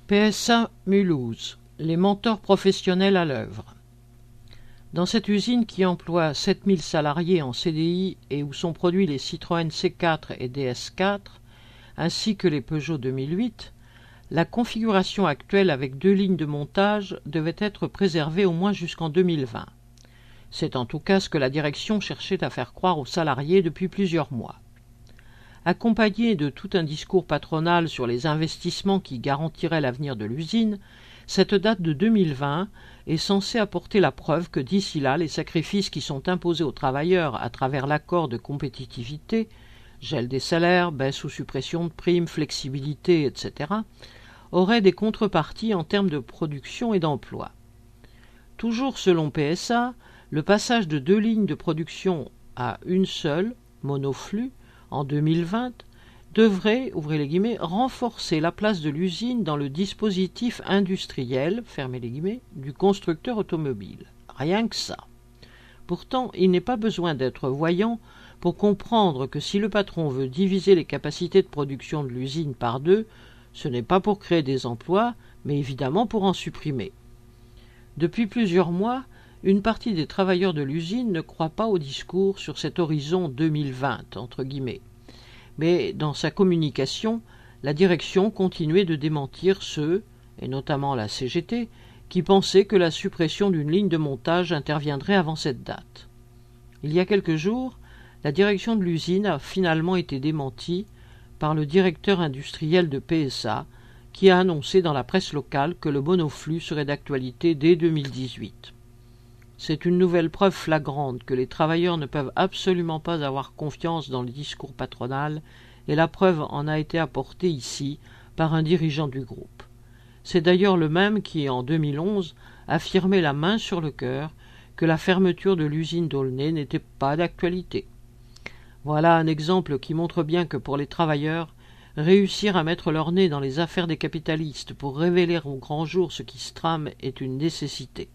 PSA Mulhouse, les mentors professionnels à l'œuvre. Dans cette usine qui emploie 7000 salariés en CDI et où sont produits les Citroën C4 et DS4, ainsi que les Peugeot 2008, la configuration actuelle avec 2 lignes de montage devait être préservée au moins jusqu'en 2020. C'est en tout cas ce que la direction cherchait à faire croire aux salariés depuis plusieurs mois. Accompagné de tout un discours patronal sur les investissements qui garantiraient l'avenir de l'usine, cette date de 2020 est censée apporter la preuve que d'ici là, les sacrifices qui sont imposés aux travailleurs à travers l'accord de compétitivité, gel des salaires, baisse ou suppression de primes, flexibilité, etc., auraient des contreparties en termes de production et d'emploi. Toujours selon PSA, le passage de 2 lignes de production à une seule, monoflux, en 2020, devrait, ouvrez les guillemets, renforcer la place de l'usine dans le dispositif industriel, fermez les guillemets, du constructeur automobile. Rien que ça. Pourtant, il n'est pas besoin d'être voyant pour comprendre que si le patron veut diviser les capacités de production de l'usine par 2, ce n'est pas pour créer des emplois, mais évidemment pour en supprimer. Depuis plusieurs mois, une partie des travailleurs de l'usine ne croit pas au discours sur cet horizon 2020, entre guillemets. Mais dans sa communication, la direction continuait de démentir ceux, et notamment la CGT, qui pensaient que la suppression d'une ligne de montage interviendrait avant cette date. Il y a quelques jours, la direction de l'usine a finalement été démentie par le directeur industriel de PSA, qui a annoncé dans la presse locale que le monoflux serait d'actualité dès 2018. C'est une nouvelle preuve flagrante que les travailleurs ne peuvent absolument pas avoir confiance dans le discours patronal, et la preuve en a été apportée ici par un dirigeant du groupe. C'est d'ailleurs le même qui, en 2011, affirmait la main sur le cœur que la fermeture de l'usine d'Aulnay n'était pas d'actualité. Voilà un exemple qui montre bien que pour les travailleurs, réussir à mettre leur nez dans les affaires des capitalistes pour révéler au grand jour ce qui se trame est une nécessité.